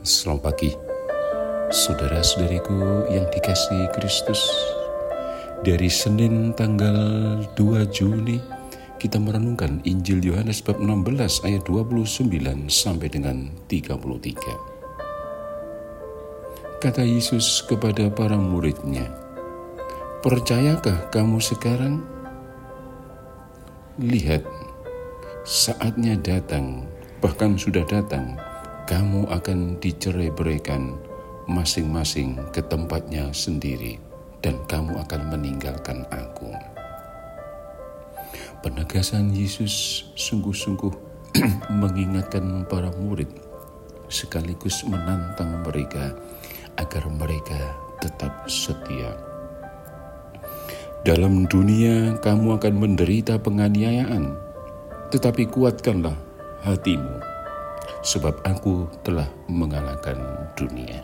Selamat pagi, saudara-saudariku yang dikasihi Kristus. Dari Senin tanggal 2 Juni, kita merenungkan Injil Yohanes bab 16 ayat 29 sampai dengan 33. Kata Yesus kepada para murid-Nya, "Percayakah kamu sekarang? Lihat, saatnya datang, bahkan sudah datang, kamu akan dicerai-beraikan masing-masing ke tempatnya sendiri, dan kamu akan meninggalkan Aku." Penegasan Yesus sungguh-sungguh mengingatkan para murid, sekaligus menantang mereka agar mereka tetap setia. Dalam dunia kamu akan menderita penganiayaan, tetapi kuatkanlah hatimu, sebab Aku telah mengalahkan dunia.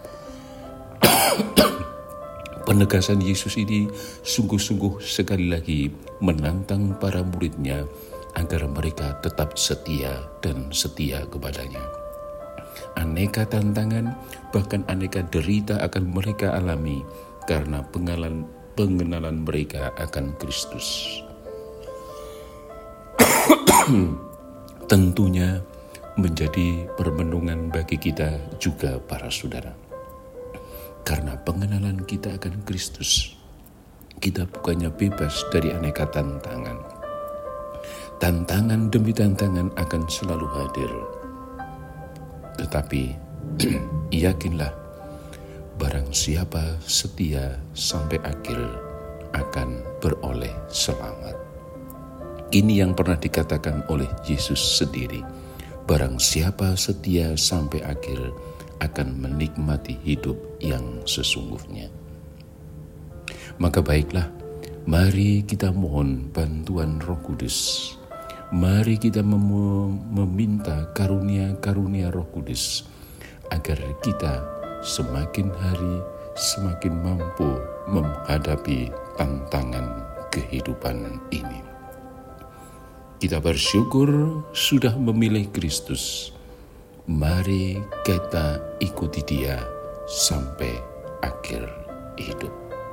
Penegasan Yesus ini sungguh-sungguh sekali lagi menantang para murid-Nya agar mereka tetap setia dan setia kepadanya. Aneka tantangan, bahkan aneka derita akan mereka alami karena pengenalan mereka akan Kristus. Tentunya menjadi permenungan bagi kita juga para saudara. Karena pengenalan kita akan Kristus, kita bukannya bebas dari aneka tantangan. Tantangan demi tantangan akan selalu hadir. Tetapi yakinlah, barang siapa setia sampai akhir akan beroleh selamat. Ini yang pernah dikatakan oleh Yesus sendiri. Barang siapa setia sampai akhir akan menikmati hidup yang sesungguhnya. Maka baiklah, mari kita mohon bantuan Roh Kudus. Mari kita meminta karunia-karunia Roh Kudus agar kita semakin hari semakin mampu menghadapi tantangan kehidupan ini. Kita bersyukur sudah memilih Kristus. Mari kita ikuti Dia sampai akhir hidup.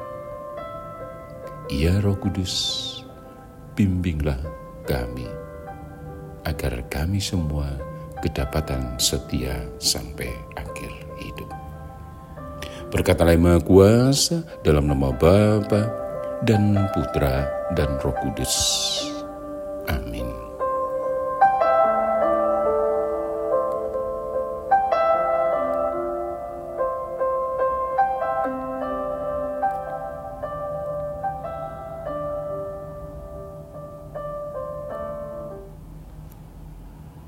Ya Roh Kudus, bimbinglah kami, agar kami semua kedapatan setia sampai akhir hidup. Berkatalah Yang Maha Kuasa, dalam nama Bapa dan Putra dan Roh Kudus. Amin.